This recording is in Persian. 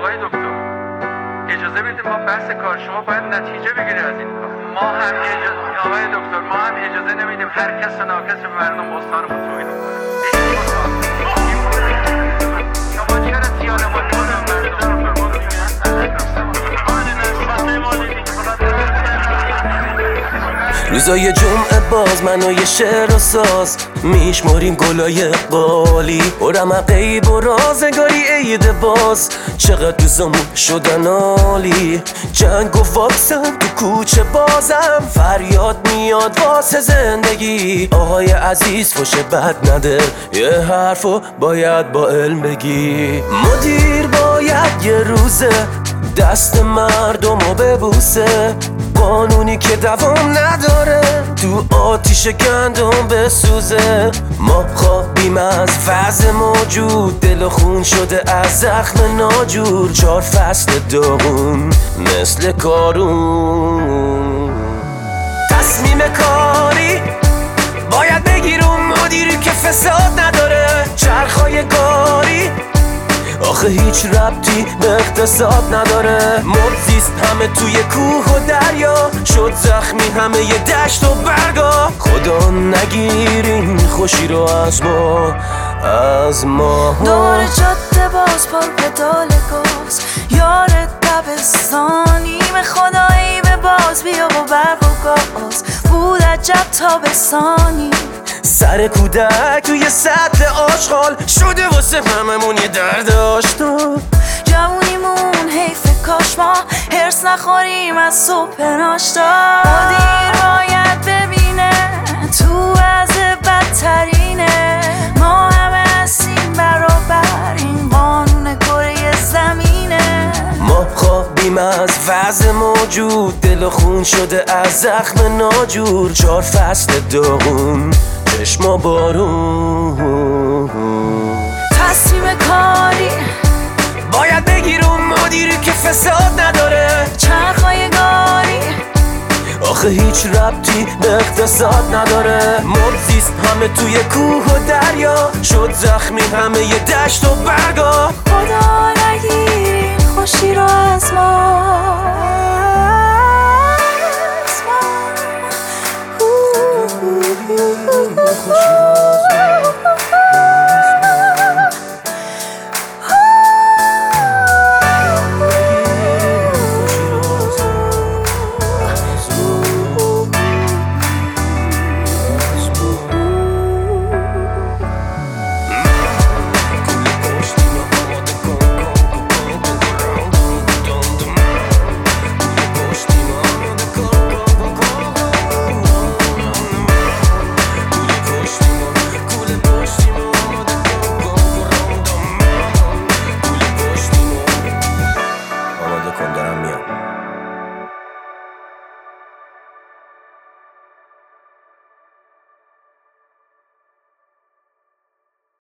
آقای دکتر اجازه بدید ما بحث کار شما باید نتیجه بگیره از این کار. ما هم آقای دکتر ما هم اجازه نمیدیم هر کس و ناکس به مردم استان ما توهین کنه. شما چرا زیاده ما روزای جمعه باز من و یه شعر و ساز میشماریم گلای قالی و رمقی و رازگاری عید باز چقدر دوزمون شدن عالی. جنگ و واکسن تو کوچه بازم فریاد میاد واسه زندگی. آقای عزیز فوش بد نده یه حرفو باید با علم بگی. مدیر باید یه روزه دست مردمو ببوسه. قانونی که دوام نداره تو آتیش گندم بسوزه. ما خوابیم از وضع موجود دل و خون شده از زخم ناجور. 4 فصل داغون مثل کارون. تصمیم کاری باید بگیرم مدیری که فساد نداره. چرخای کاری آخه هیچ ربطی به اقتصاد نداره. مرزیست همه توی کوه و دریا شد زخمی همه ی دشت و برگا. خدا نگیرین خوشی رو از ما دور جاده باز پر پدال گاز یار دبستانیم. خدایی به باز بیا با برق و گاز بود عجب تابستانی. سر کودک توی سطل آشغال شده واسه هممون یه درد آشنا. جوونیمون حیف کاش ما هرس نخوریم از صبح ناشتا. مدیر باید ببینه تو وضع بدترینه. ما همه هستیم برابر این قانون کره زمینه. ما خوابیم از وضع موجود دل و خون شده از زخم ناجور. 4 فصل داغون چشما بارون. تصمیم کاری باید بگیرم مدیری که فساد نداره. چرخای گاری آخه هیچ ربطی به اقتصاد نداره. مرزیست همه توی کوه و دریا شد زخمی همه ی دشت و برگا. خدا نگیرین خوشی رو از ما.